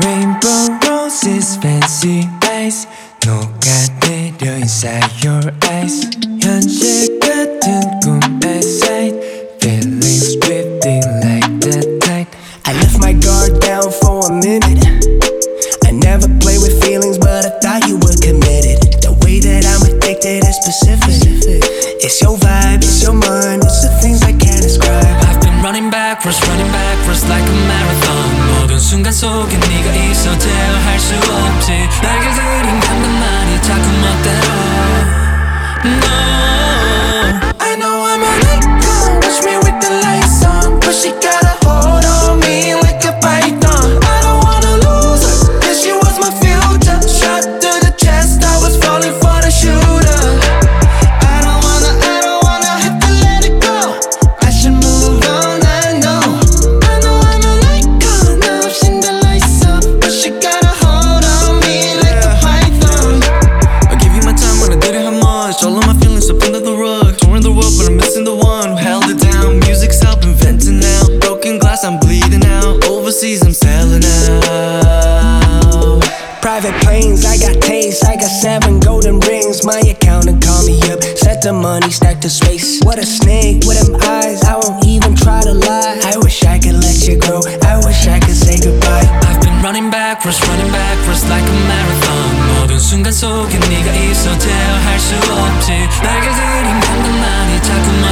Rainbow roses, fancy eyes 녹아내려 inside your eyes 현실 같은 꿈의 sight Feelings drifting like the tide I left my guard down for a minute. I never play with feelings, but I thought you were committed. The way that I'm addicted is specific. It's your vibe, it's your mind, it's the things I can't describe. I've been running backwards like a marathon 모든 순간 속에 네가 있어 제어할 수 없지 날개 그린 감각만이 자꾸 멋대로 No I know I'm an icon, watch me with the lights on, but she got a hold on me like a python. I don't wanna lose her, cause she was my future. Shot to the chest, I was falling for the shooter. I don't wanna have to let it go. I should move on, I know I'm an icon, now I've seen the lights up, but she got a hold on me like a python. I give you my time when I didn't have much all of my feelings up under the rug touring the world but I'm missing the one who held it down music's helping venting now broken glass I'm bleeding out overseas I'm selling out Private planes, I got taste, I got 7 golden rings. My accountant call me up, set the money, stack the space. What a snake with them eyes, I won't even try to lie. I wish I could let you grow, I wish I could say goodbye. I've been running backwards like a marathon 모든 순간 속에 네가 있어 제어할 수 없지 날개 그린 감각만이 자꾸